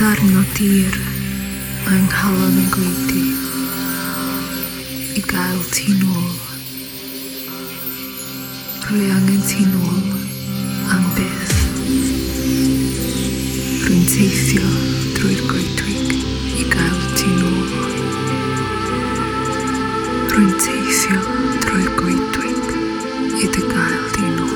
Darn o dir mae nghalon yn gweidi I gael ti nôl. Rwy angen ti nôl am byth. Rwy'n teithio drwy'r goedwig I gael ti nôl. Rwy'n teithio drwy'r goedwig I dy gael ti nôl.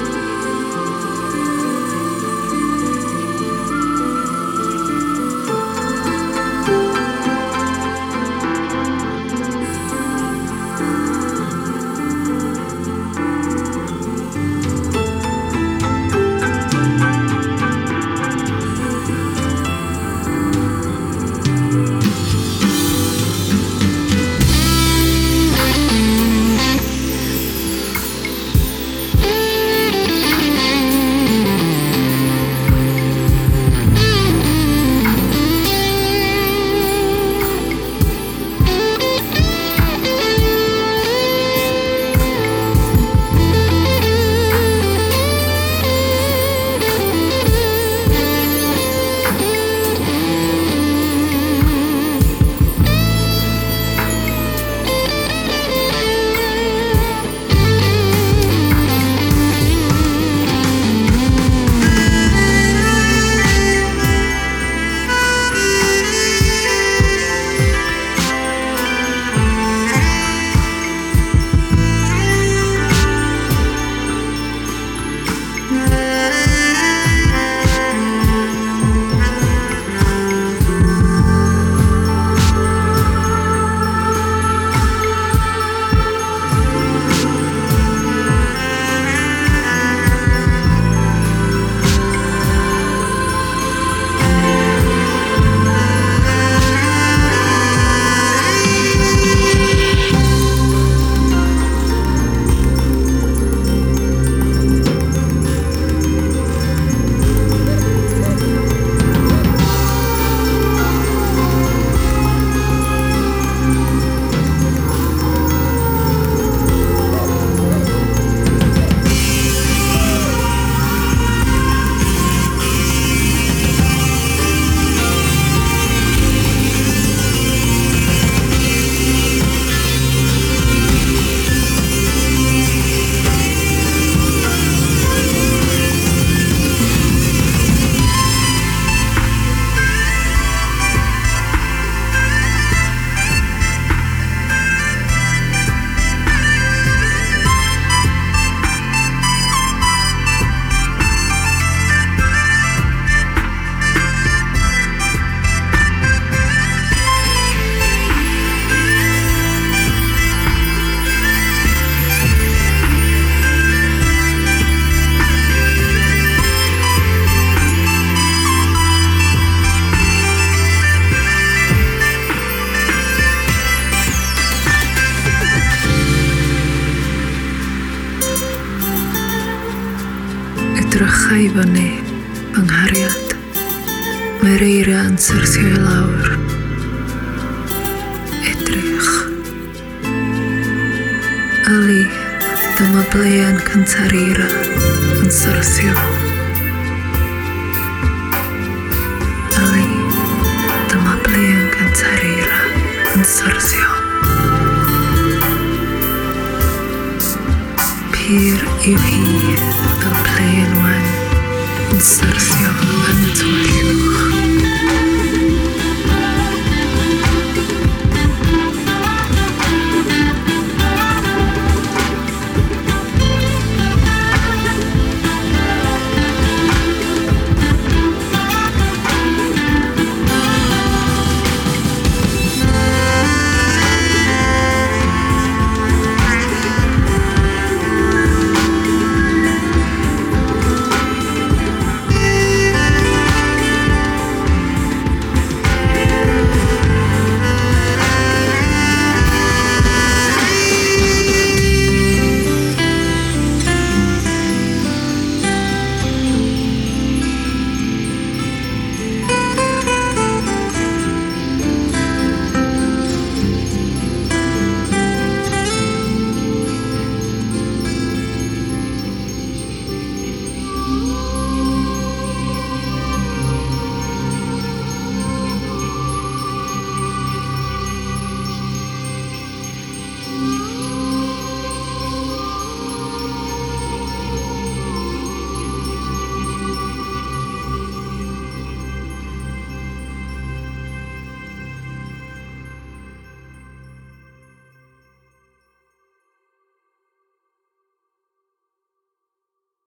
Edrycha I fyny fy nghariad. Mae'r eiriau'n syrthio I lawr. Edrych. Yli, dyma blean cynta'r eira yn syrthio. Yli, dyma blean cynta'r eira yn syrthio. Pur yw hi fel plein wan yn syrthio yn y twll.